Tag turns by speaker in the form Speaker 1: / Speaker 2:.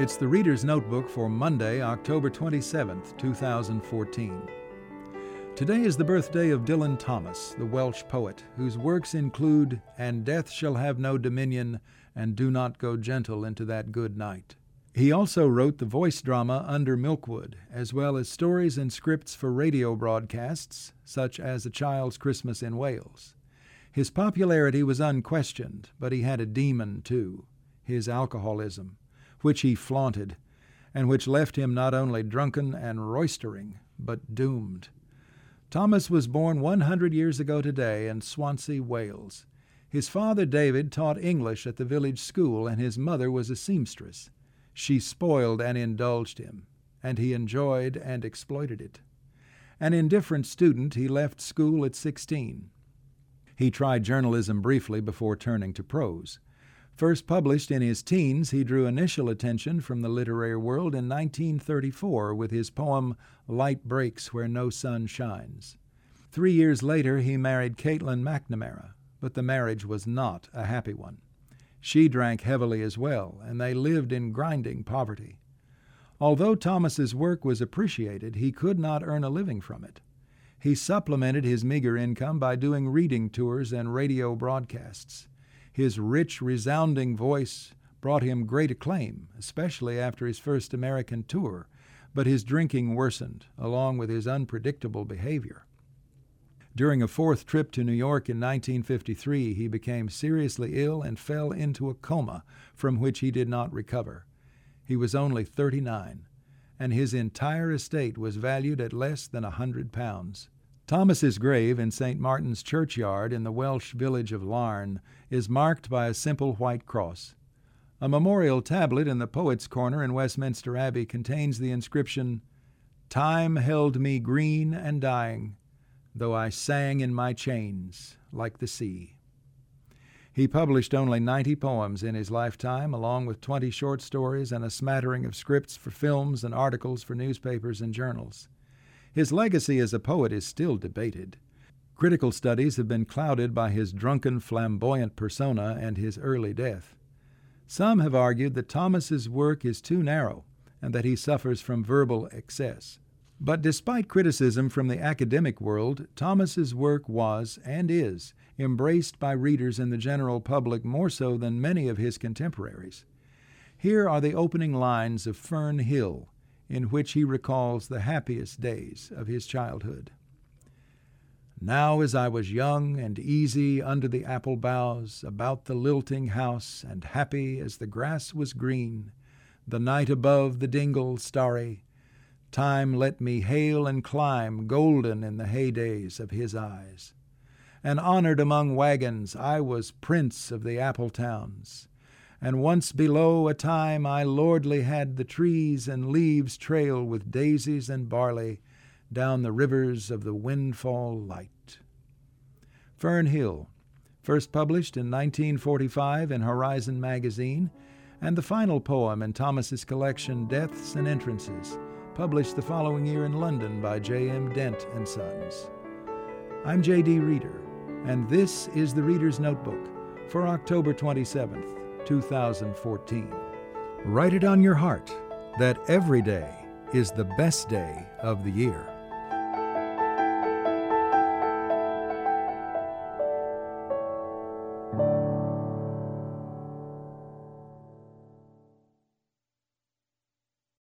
Speaker 1: It's the Reader's Notebook for Monday, October 27th, 2014. Today is the birthday of Dylan Thomas, the Welsh poet, whose works include "And Death Shall Have No Dominion, and Do Not Go Gentle into That Good Night." He also wrote the voice drama Under Milkwood, as well as stories and scripts for radio broadcasts, such as A Child's Christmas in Wales. His popularity was unquestioned, but he had a demon, too, his alcoholism, which he flaunted, and which left him not only drunken and roistering, but doomed. Thomas was born 100 years ago today in Swansea, Wales. His father, David, taught English at the village school, and his mother was a seamstress. She spoiled and indulged him, and he enjoyed and exploited it. An indifferent student, he left school at 16. He tried journalism briefly before turning to prose. First published in his teens, he drew initial attention from the literary world in 1934 with his poem Light Breaks Where No Sun Shines. 3 years later, he married Caitlin McNamara, but the marriage was not a happy one. She drank heavily as well, and they lived in grinding poverty. Although Thomas's work was appreciated, he could not earn a living from it. He supplemented his meager income by doing reading tours and radio broadcasts. His rich, resounding voice brought him great acclaim, especially after his first American tour, but his drinking worsened, along with his unpredictable behavior. During a fourth trip to New York in 1953, he became seriously ill and fell into a coma from which he did not recover. He was only 39, and his entire estate was valued at less than £100. Thomas's grave in St. Martin's Churchyard in the Welsh village of Larne is marked by a simple white cross. A memorial tablet in the Poets' Corner in Westminster Abbey contains the inscription, "Time held me green and dying, though I sang in my chains like the sea." He published only 90 poems in his lifetime, along with 20 short stories and a smattering of scripts for films and articles for newspapers and journals. His legacy as a poet is still debated. Critical studies have been clouded by his drunken, flamboyant persona and his early death. Some have argued that Thomas's work is too narrow and that he suffers from verbal excess. But despite criticism from the academic world, Thomas's work was, and is, embraced by readers and the general public more so than many of his contemporaries. Here are the opening lines of Fern Hill, in which he recalls the happiest days of his childhood. "Now as I was young and easy under the apple boughs, about the lilting house, and happy as the grass was green, the night above the dingle starry, time let me hail and climb, golden in the heydays of his eyes. And honored among wagons, I was prince of the apple towns. And once below a time I lordly had the trees and leaves trail with daisies and barley down the rivers of the windfall light." Fern Hill, first published in 1945 in Horizon magazine, and the final poem in Thomas's collection Deaths and Entrances, published the following year in London by J.M. Dent and Sons. I'm J.D. Reader, and this is the Reader's Notebook for October 27th, 2014. Write it on your heart that every day is the best day of the year.